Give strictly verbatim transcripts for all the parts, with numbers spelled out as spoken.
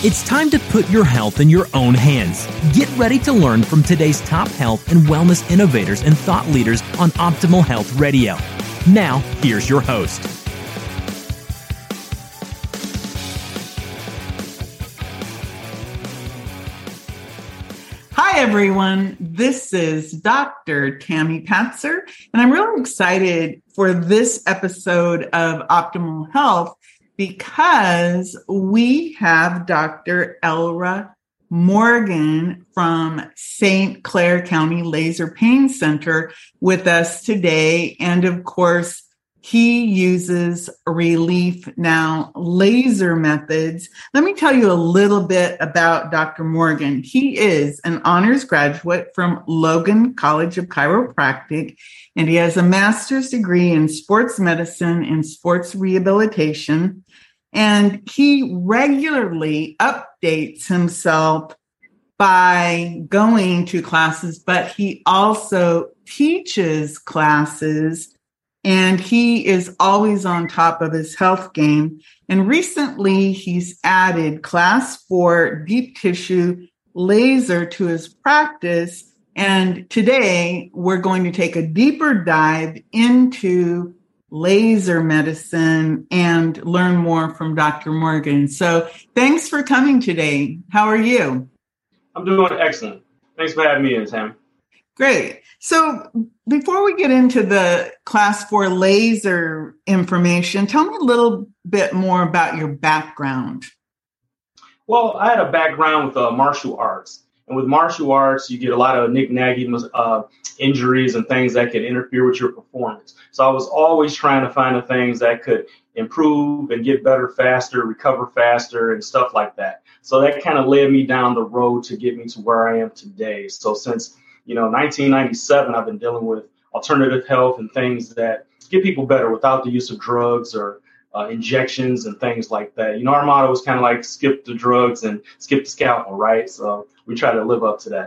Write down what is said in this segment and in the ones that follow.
It's time to put your health in your own hands. Get ready to learn from today's top health and wellness innovators and thought leaders on Optimal Health Radio. Now, here's your host. Hi, everyone. This is Doctor Tammy Patzer, and I'm really excited for this episode of Optimal Health because we have Doctor Elra Morgan from Saint Clair County Laser Pain Center with us today. And of course, he uses Relief Now laser methods. Let me tell you a little bit about Doctor Morgan. He is an honors graduate from Logan College of Chiropractic, and he has a master's degree in sports medicine and sports rehabilitation. And he regularly updates himself by going to classes, but he also teaches classes. And he is always on top of his health game. And recently, he's added class four deep tissue laser to his practice. And today, we're going to take a deeper dive into laser medicine and learn more from Doctor Morgan. So thanks for coming today. How are you? I'm doing excellent. Thanks for having me in, Sam. Great. So before we get into the class four laser information, tell me a little bit more about your background. Well, I had a background with uh, martial arts. And with martial arts, you get a lot of knick-knacky uh, injuries and things that can interfere with your performance. So I was always trying to find the things that could improve and get better faster, recover faster, and stuff like that. So that kind of led me down the road to get me to where I am today. So since You know, nineteen ninety-seven, I've been dealing with alternative health and things that get people better without the use of drugs or uh, injections and things like that. You know, our motto is kind of like skip the drugs and skip the scalpel, right? So we try to live up to that.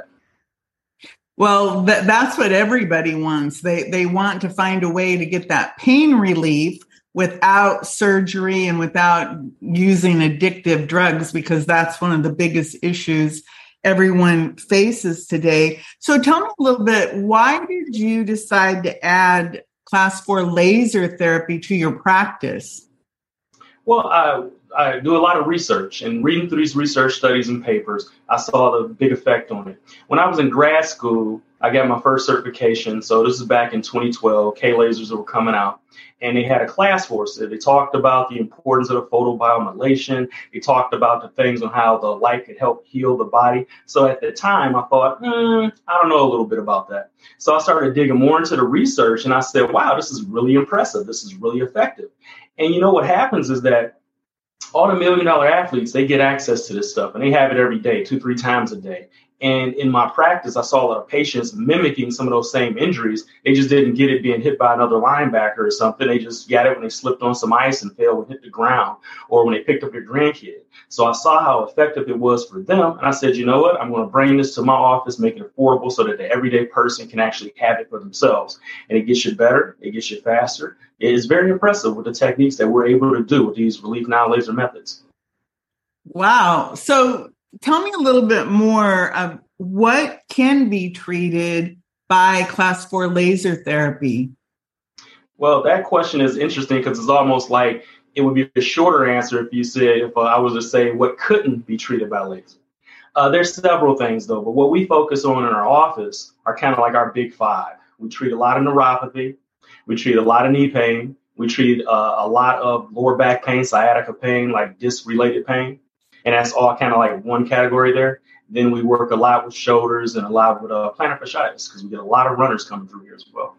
Well, th- that's what everybody wants. They they want to find a way to get that pain relief without surgery and without using addictive drugs, because that's one of the biggest issues everyone faces today. So tell me a little bit, why did you decide to add class four laser therapy to your practice? Well, I, I do a lot of research, and reading through these research studies and papers, I saw the big effect on it. When I was in grad school, I got my first certification. So this is back in twenty twelve, K-lasers were coming out. And they had a class for us. They talked about the importance of the photobiomodulation. They talked about the things on how the light could help heal the body. So at the time, I thought, hmm, I don't know a little bit about that. So I started digging more into the research, and I said, wow, this is really impressive. This is really effective. And you know what happens is that all the million dollar athletes, they get access to this stuff, and they have it every day, two, three times a day. And in my practice, I saw a lot of patients mimicking some of those same injuries. They just didn't get it being hit by another linebacker or something. They just got it when they slipped on some ice and fell and hit the ground, or when they picked up their grandkid. So I saw how effective it was for them. And I said, you know what? I'm going to bring this to my office, make it affordable so that the everyday person can actually have it for themselves. And it gets you better. It gets you faster. It is very impressive with the techniques that we're able to do with these Relief Now laser methods. Wow. So tell me a little bit more of what can be treated by class four laser therapy. Well, that question is interesting because it's almost like it would be a shorter answer if you said, if uh, I was to say what couldn't be treated by laser. Uh, there's several things, though, but what we focus on in our office are kind of like our big five. We treat a lot of neuropathy. We treat a lot of knee pain. We treat uh, a lot of lower back pain, sciatica pain, like disc-related pain. And that's all kind of like one category there. Then we work a lot with shoulders and a lot with uh, plantar fasciitis because we get a lot of runners coming through here as well.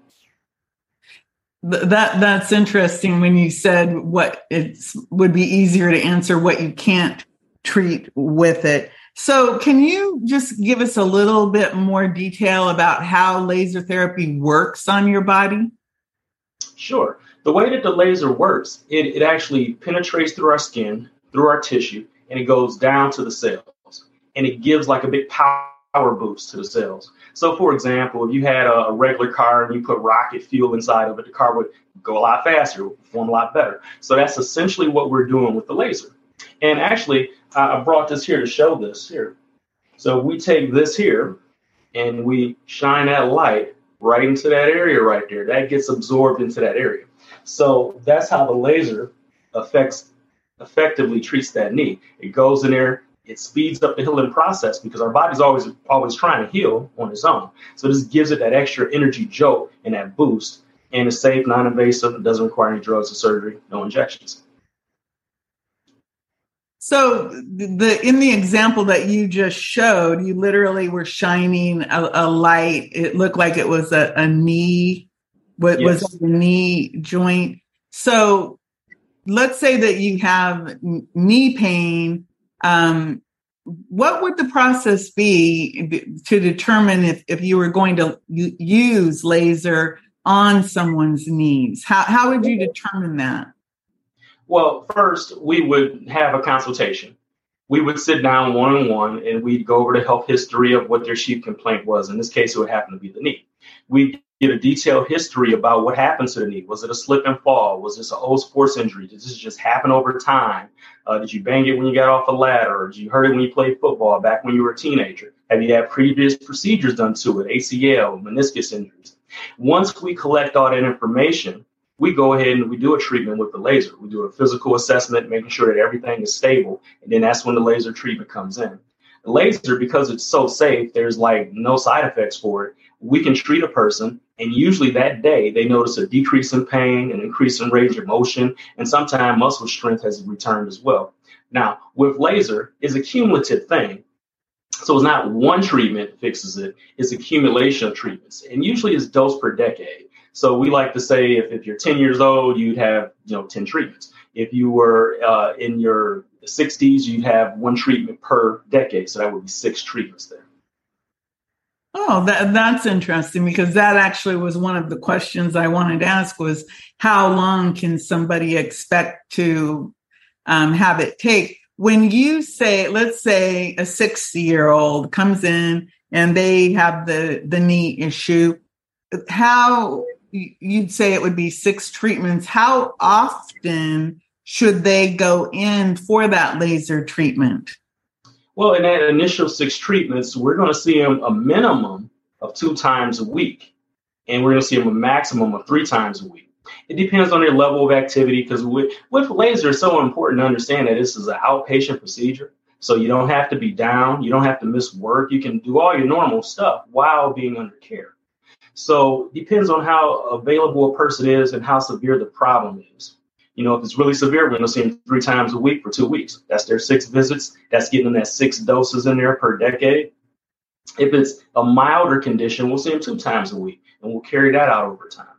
That that's interesting when you said what it would be easier to answer what you can't treat with it. So can you just give us a little bit more detail about how laser therapy works on your body? Sure. The way that the laser works, it, it actually penetrates through our skin, through our tissue, and it goes down to the cells. And it gives like a big power boost to the cells. So, for example, if you had a, a regular car and you put rocket fuel inside of it, the car would go a lot faster, it would perform a lot better. So that's essentially what we're doing with the laser. And actually, I brought this here to show this here. So we take this here and we shine that light right into that area right there. That gets absorbed into that area. So that's how the laser affects effectively treats that knee. It goes in there, it speeds up the healing process because our body's always always trying to heal on its own. So this gives it that extra energy jolt and that boost, and it's safe, non-invasive, it doesn't require any drugs or surgery, no injections. So the in the example that you just showed, you literally were shining a, a light. It looked like it was a, a knee, what yes. was a knee joint. So let's say that you have knee pain. Um, what would the process be to determine if, if you were going to use laser on someone's knees? How how would you determine that? Well, first, we would have a consultation. We would sit down one-on-one, and we'd go over the health history of what their chief complaint was. In this case, it would happen to be the knee. We'd get a detailed history about what happened to the knee. Was it a slip and fall? Was this an old sports injury? Did this just happen over time? Uh, did you bang it when you got off a ladder? Or did you hurt it when you played football back when you were a teenager? Have you had previous procedures done to it, A C L, meniscus injuries? Once we collect all that information, we go ahead and we do a treatment with the laser. We do a physical assessment, making sure that everything is stable. And then that's when the laser treatment comes in. The laser, because it's so safe, there's like no side effects for it. We can treat a person, and usually that day they notice a decrease in pain, an increase in range of motion, and sometimes muscle strength has returned as well. Now, with laser, it's a cumulative thing. So it's not one treatment fixes it, it's accumulation of treatments. And usually it's dose per decade. So we like to say if, if you're ten years old, you'd have, you know, ten treatments. If you were uh, in your sixties, you'd have one treatment per decade. So that would be six treatments there. Oh, that, that's interesting, because that actually was one of the questions I wanted to ask was how long can somebody expect to um, have it take? When you say, let's say a sixty-year-old comes in and they have the, the knee issue, how you'd say it would be six treatments. How often should they go in for that laser treatment? Well, in that initial six treatments, we're going to see them a minimum of two times a week, and we're going to see them a maximum of three times a week. It depends on their level of activity, because with, with laser, it's so important to understand that this is an outpatient procedure. So you don't have to be down. You don't have to miss work. You can do all your normal stuff while being under care. So it depends on how available a person is and how severe the problem is. You know, if it's really severe, we're going to see them three times a week for two weeks. That's their six visits. That's getting them that six doses in there per decade. If it's a milder condition, we'll see them two times a week, and we'll carry that out over time.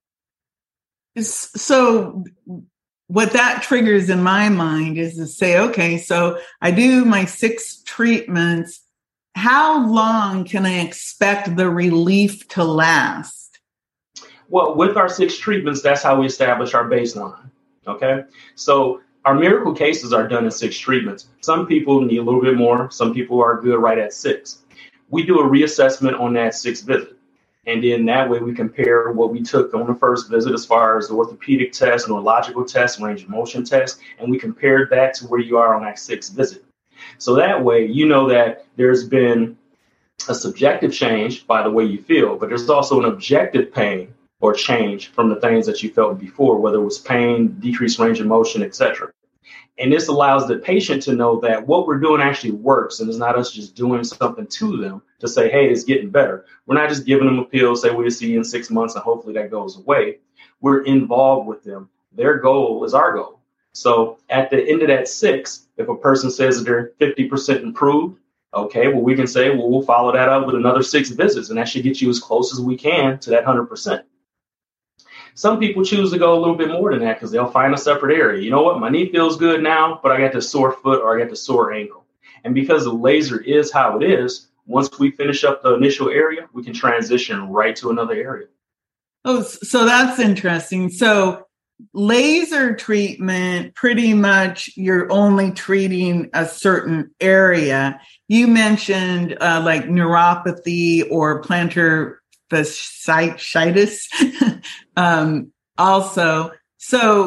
So what that triggers in my mind is to say, okay, so I do my six treatments. How long can I expect the relief to last? Well, with our six treatments, that's how we establish our baseline. Okay, so our miracle cases are done in six treatments. Some people need a little bit more. Some people are good right at six. We do a reassessment on that sixth visit. And then that way we compare what we took on the first visit as far as the orthopedic test, neurological test, range of motion test, and we compared that to where you are on that sixth visit. So that way, you know that there's been a subjective change by the way you feel, but there's also an objective pain or change from the things that you felt before, whether it was pain, decreased range of motion, et cetera. And this allows the patient to know that what we're doing actually works, and it's not us just doing something to them to say, hey, it's getting better. We're not just giving them a pill, say we'll see you in six months and hopefully that goes away. We're involved with them. Their goal is our goal. So at the end of that six, if a person says that they're fifty percent improved, okay, well, we can say, well, we'll follow that up with another six visits, and that should get you as close as we can to that one hundred percent. Some people choose to go a little bit more than that because they'll find a separate area. You know what? My knee feels good now, but I got the sore foot or I got the sore ankle. And because the laser is how it is, once we finish up the initial area, we can transition right to another area. Oh, so that's interesting. So laser treatment, pretty much you're only treating a certain area. You mentioned uh, like neuropathy or plantar fasciitis um, also. So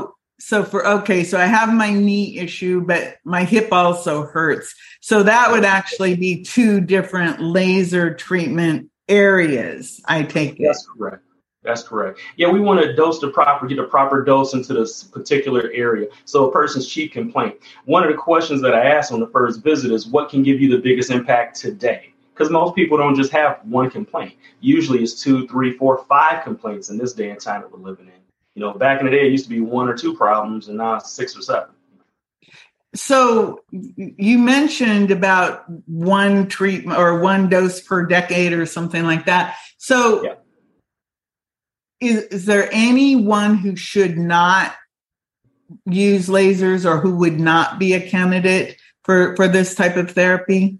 so for, okay, so I have my knee issue, but my hip also hurts. So that would actually be two different laser treatment areas, I take it. That's correct. That's correct. Yeah, we want to dose the proper, get a proper dose into this particular area. So a person's chief complaint. One of the questions that I asked on the first visit is, what can give you the biggest impact today? Because most people don't just have one complaint. Usually it's two, three, four, five complaints in this day and time that we're living in. You know, back in the day, it used to be one or two problems, and now it's six or seven. So you mentioned about one treatment or one dose per decade or something like that. So yeah. is, is there anyone who should not use lasers or who would not be a candidate for, for this type of therapy?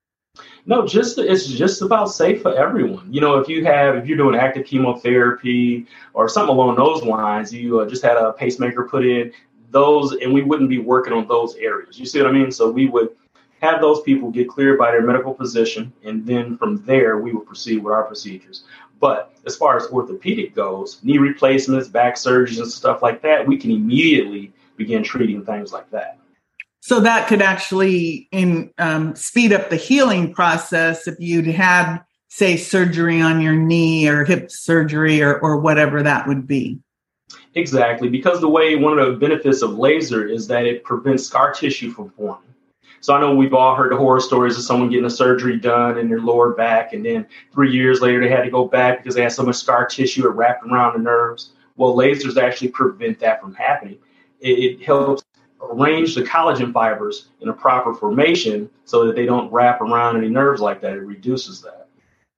No, just it's just about safe for everyone. You know, if you have if you're doing active chemotherapy or something along those lines, you uh, just had a pacemaker put in, those, and we wouldn't be working on those areas. You see what I mean? So we would have those people get cleared by their medical physician, and then from there we would proceed with our procedures. But as far as orthopedic goes, knee replacements, back surgeries, and stuff like that, we can immediately begin treating things like that. So that could actually in, um, speed up the healing process if you'd had, say, surgery on your knee or hip surgery or, or whatever that would be. Exactly, because the way one of the benefits of laser is that it prevents scar tissue from forming. So I know we've all heard the horror stories of someone getting a surgery done in their lower back, and then three years later they had to go back because they had so much scar tissue it wrapped around the nerves. Well, lasers actually prevent that from happening. It, it helps arrange the collagen fibers in a proper formation so that they don't wrap around any nerves like that. It reduces that.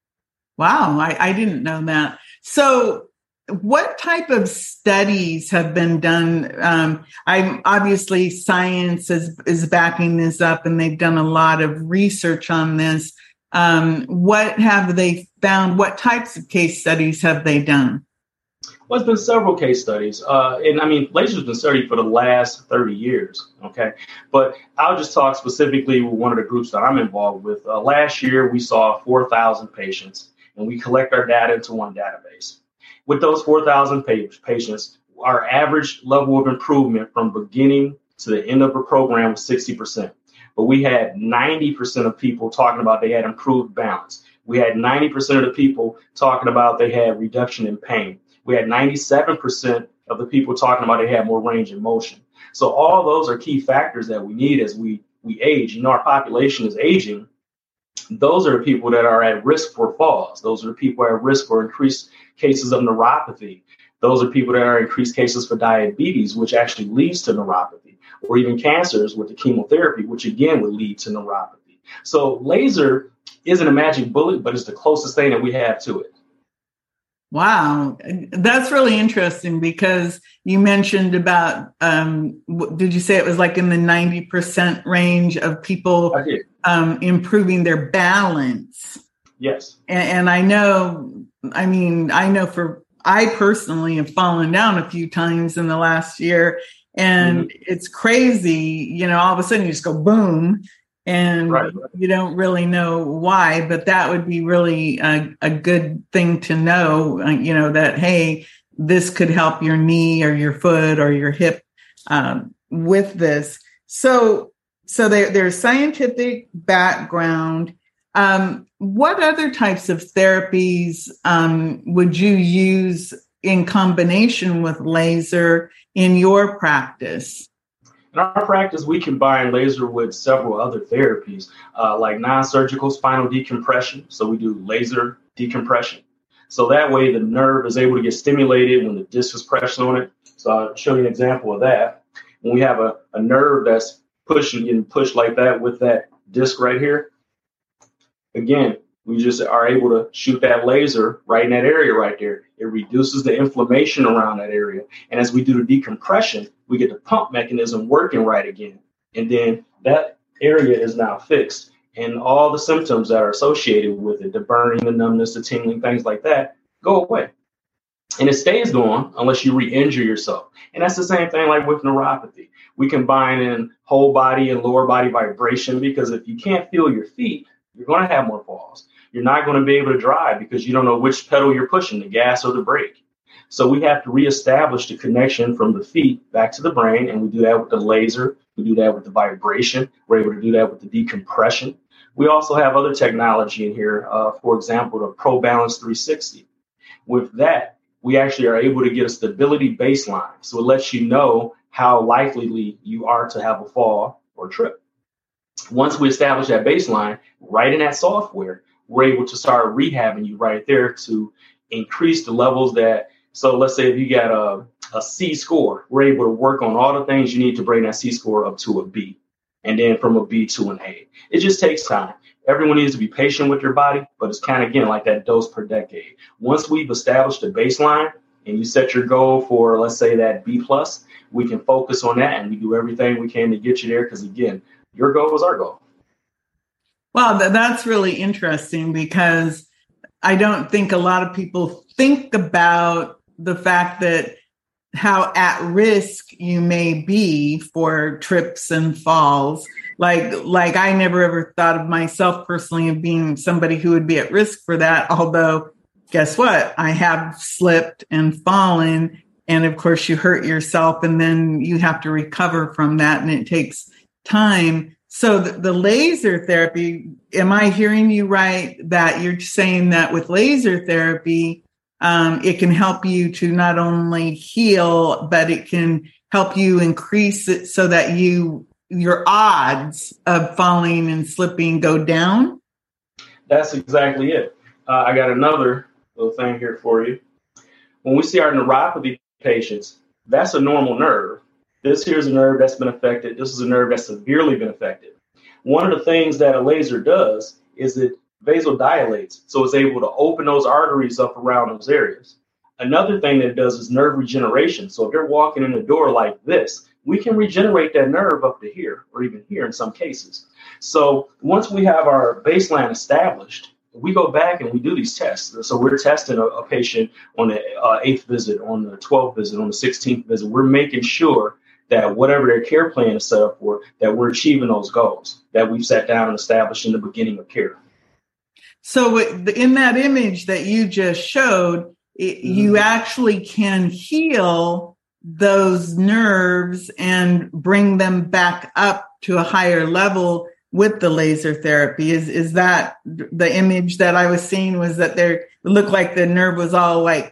Wow, I, I didn't know that. So what type of studies have been done? Um, I'm obviously science is, is backing this up, and they've done a lot of research on this. Um, what have they found? What types of case studies have they done? Well, it's been several case studies. Uh, and I mean, laser's been studied for the last thirty years. OK, but I'll just talk specifically with one of the groups that I'm involved with. Uh, last year, we saw four thousand patients, and we collect our data into one database. With those four thousand patients, our average level of improvement from beginning to the end of the program was sixty percent. But we had ninety percent of people talking about they had improved balance. We had ninety percent of the people talking about they had reduction in pain. We had ninety-seven percent of the people talking about they had more range of motion. So all those are key factors that we need as we, we age. You know, our population is aging. Those are the people that are at risk for falls. Those are the people at risk for increased cases of neuropathy. Those are people that are increased cases for diabetes, which actually leads to neuropathy, or even cancers with the chemotherapy, which again would lead to neuropathy. So laser isn't a magic bullet, but it's the closest thing that we have to it. Wow. That's really interesting because you mentioned about, um, did you say it was like in the ninety percent range of people um, improving their balance? Yes. And, and I know, I mean, I know for, I personally have fallen down a few times in the last year, and mm-hmm. it's crazy. You know, all of a sudden you just go boom. And right, right. you don't really know why, but that would be really a, a good thing to know, uh, you know, that, hey, this could help your knee or your foot or your hip um, with this. So so there, there's scientific background. Um, what other types of therapies um, would you use in combination with laser in your practice? In our practice, we combine laser with several other therapies, uh, like non-surgical spinal decompression. So we do laser decompression. So that way the nerve is able to get stimulated when the disc is pressed on it. So I'll show you an example of that. When we have a, a nerve that's pushing, getting pushed like that with that disc right here, again, we just are able to shoot that laser right in that area right there. It reduces the inflammation around that area. And as we do the decompression, we get the pump mechanism working right again. And then that area is now fixed. And all the symptoms that are associated with it, the burning, the numbness, the tingling, things like that, go away. And it stays going unless you re-injure yourself. And that's the same thing like with neuropathy. We combine in whole body and lower body vibration, because if you can't feel your feet, you're going to have more falls. You're not going to be able to drive because you don't know which pedal you're pushing, the gas or the brake. So we have to reestablish the connection from the feet back to the brain. And we do that with the laser. We do that with the vibration. We're able to do that with the decompression. We also have other technology in here. Uh, for example, the ProBalance three sixty. With that, we actually are able to get a stability baseline. So it lets you know how likely you are to have a fall or trip. Once we establish that baseline, right in that software, we're able to start rehabbing you right there to increase the levels that, so let's say if you got a, a C score, we're able to work on all the things you need to bring that C score up to a B, and then from a B to an A. It just takes time. Everyone needs to be patient with your body, but it's kind of, again, like that dose per decade. Once we've established a baseline and you set your goal for, let's say, that B plus, we can focus on that and we do everything we can to get you there because, again, your goal is our goal. Well, that's really interesting because I don't think a lot of people think about the fact that how at risk you may be for trips and falls. Like, like I never ever thought of myself personally of being somebody who would be at risk for that. Although, guess what? I have slipped and fallen. And of course, you hurt yourself and then you have to recover from that. And it takes time. So the, the laser therapy, am I hearing you right that you're saying that with laser therapy, um, it can help you to not only heal, but it can help you increase it so that you your odds of falling and slipping go down? That's exactly it. Uh, I got another little thing here for you. When we see our neuropathy patients, that's a normal nerve. This here is a nerve that's been affected. This is a nerve that's severely been affected. One of the things that a laser does is it vasodilates, so it's able to open those arteries up around those areas. Another thing that it does is nerve regeneration. So if you're walking in the door like this, we can regenerate that nerve up to here or even here in some cases. So once we have our baseline established, we go back and we do these tests. So we're testing a, a patient on the uh, eighth visit, on the twelfth visit, on the sixteenth visit. We're making sure that whatever their care plan is set up for, that we're achieving those goals that we've sat down and established in the beginning of care. So in that image that you just showed, it, mm-hmm. you actually can heal those nerves and bring them back up to a higher level with the laser therapy. Is is that the image that I was seeing? Was that there? It looked like the nerve was all like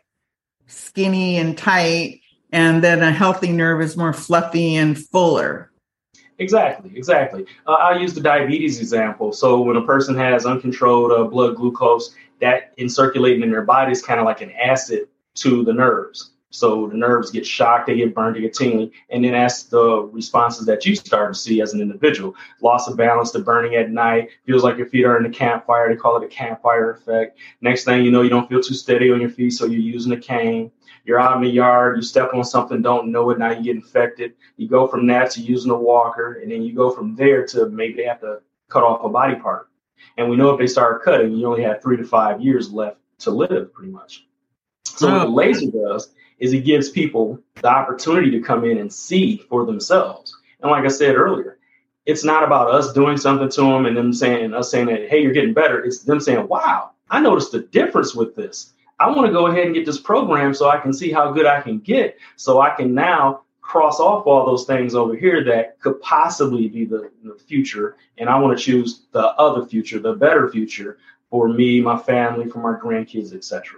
skinny and tight, and then a healthy nerve is more fluffy and fuller. Exactly, exactly. Uh, I'll use the diabetes example. So when a person has uncontrolled uh, blood glucose, that in circulating in their body is kind of like an acid to the nerves. So the nerves get shocked, they get burned, they get tingling. And then that's the responses that you start to see as an individual. Loss of balance, the burning at night, feels like your feet are in the campfire. They call it a campfire effect. Next thing you know, you don't feel too steady on your feet, so you're using a cane. You're out in the yard, you step on something, don't know it, now you get infected. You go from that to using a walker, and then you go from there to maybe they have to cut off a body part. And we know if they start cutting, you only have three to five years left to live, pretty much. So what the laser does is it gives people the opportunity to come in and see for themselves. And like I said earlier, it's not about us doing something to them and them saying, and us saying that, hey, you're getting better. It's them saying, wow, I noticed the difference with this. I want to go ahead and get this program so I can see how good I can get, so I can now cross off all those things over here that could possibly be the, the future. And I want to choose the other future, the better future for me, my family, for my grandkids, et cetera.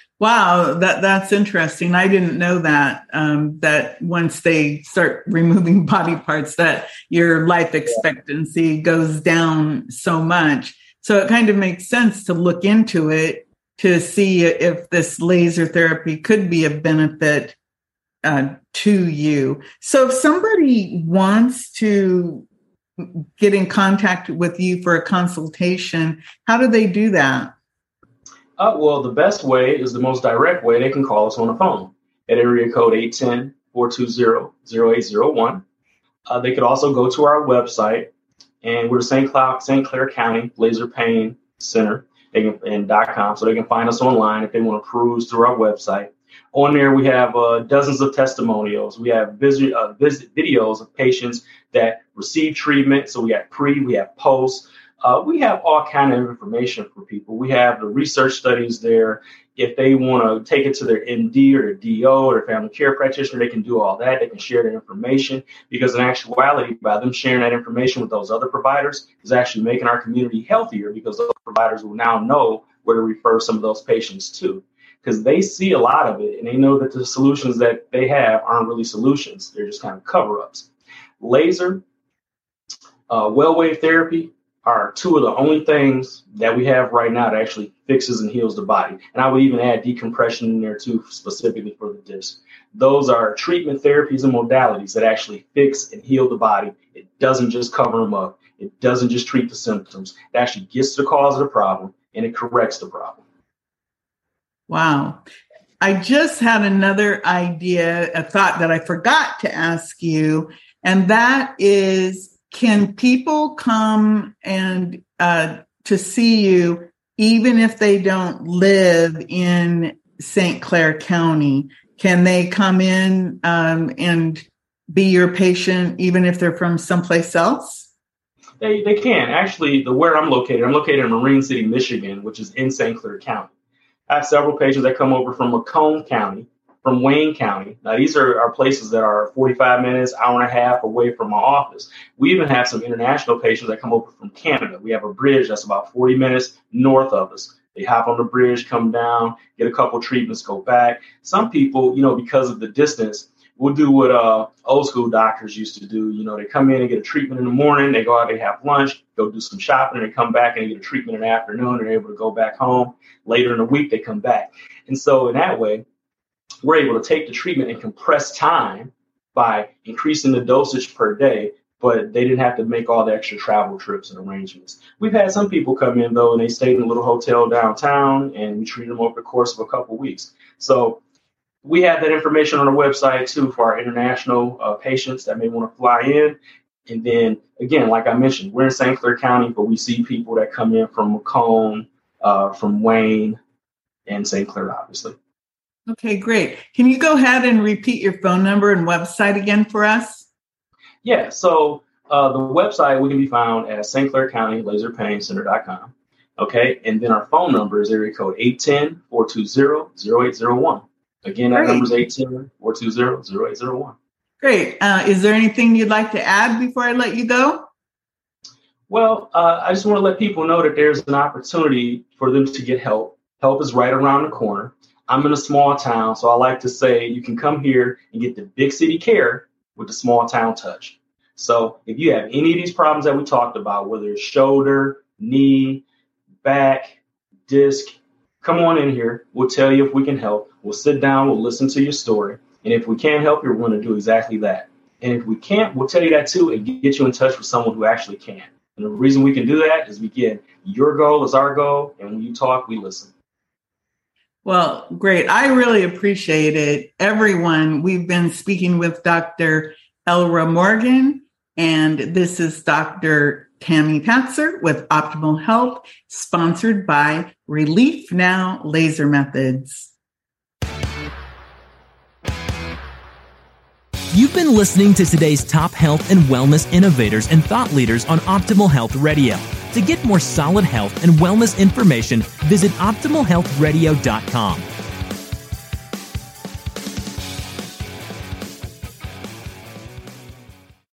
Wow, that that's interesting. I didn't know that, um, that once they start removing body parts, that your life expectancy goes down so much. So it kind of makes sense to look into it to see if this laser therapy could be of benefit uh, to you. So if somebody wants to get in contact with you for a consultation, how do they do that? Uh, well, the best way is the most direct way. They can call us on the phone at area code eight one zero, four two zero, zero eight zero one. Uh, they could also go to our website, and we're Saint Clair, Saint Clair County Laser Pain Center they can, and .com, so they can find us online if they want to peruse through our website. On there, we have uh, dozens of testimonials. We have visit, uh, visit videos of patients that receive treatment. So we have pre, we have post. Uh, we have all kind of information for people. We have the research studies there. If they want to take it to their M D or their D O or their family care practitioner, they can do all that. They can share their information, because in actuality, by them sharing that information with those other providers is actually making our community healthier, because those providers will now know where to refer some of those patients to, because they see a lot of it and they know that the solutions that they have aren't really solutions. They're just kind of cover-ups. Laser, uh, well wave therapy are two of the only things that we have right now that actually fixes and heals the body. And I would even add decompression in there too, specifically for the disc. Those are treatment therapies and modalities that actually fix and heal the body. It doesn't just cover them up. It doesn't just treat the symptoms. It actually gets to the cause of the problem and it corrects the problem. Wow. I just had another idea, a thought that I forgot to ask you, and that is, can people come and uh, to see you even if they don't live in Saint Clair County? Can they come in um, and be your patient even if they're from someplace else? They they can. Actually, the where I'm located, I'm located in Marine City, Michigan, which is in Saint Clair County. I have several patients that come over from Macomb County, from Wayne County. Now, these are, are places that are forty-five minutes, hour and a half away from my office. We even have some international patients that come over from Canada. We have a bridge that's about forty minutes north of us. They hop on the bridge, come down, get a couple treatments, go back. Some people, you know, because of the distance, will do what uh, old school doctors used to do. You know, they come in and get a treatment in the morning, they go out, they have lunch, go do some shopping, and they come back and they get a treatment in the afternoon, and they're able to go back home. Later in the week, they come back. And so in that way, we're able to take the treatment and compress time by increasing the dosage per day, but they didn't have to make all the extra travel trips and arrangements. We've had some people come in, though, and they stayed in a little hotel downtown, and we treated them over the course of a couple of weeks. So we have that information on our website, too, for our international uh, patients that may want to fly in. And then, again, like I mentioned, we're in Saint Clair County, but we see people that come in from Macomb, uh, from Wayne, and Saint Clair, obviously. Okay, great. Can you go ahead and repeat your phone number and website again for us? Yeah, so uh, the website, we can be found at Saint Clair County Laser Pain Center dot com. Okay, and then our phone number is area code eight one zero, four two zero, zero eight zero one. Again, that number is eight one zero, four two zero, zero eight zero one. Great. Uh, is there anything you'd like to add before I let you go? Well, uh, I just want to let people know that there's an opportunity for them to get help. Help is right around the corner. I'm in a small town, so I like to say you can come here and get the big city care with the small town touch. So if you have any of these problems that we talked about, whether it's shoulder, knee, back, disc, come on in here. We'll tell you if we can help. We'll sit down. We'll listen to your story. And if we can't help you, we're going to do exactly that. And if we can't, we'll tell you that too and get you in touch with someone who actually can. And the reason we can do that is, again, your goal is our goal. And when you talk, we listen. Well, great. I really appreciate it. Everyone, we've been speaking with Doctor Elra Morgan, and this is Doctor Tammy Patzer with Optimal Health, sponsored by Relief Now Laser Methods. You've been listening to today's top health and wellness innovators and thought leaders on Optimal Health Radio. To get more solid health and wellness information, visit optimal health radio dot com.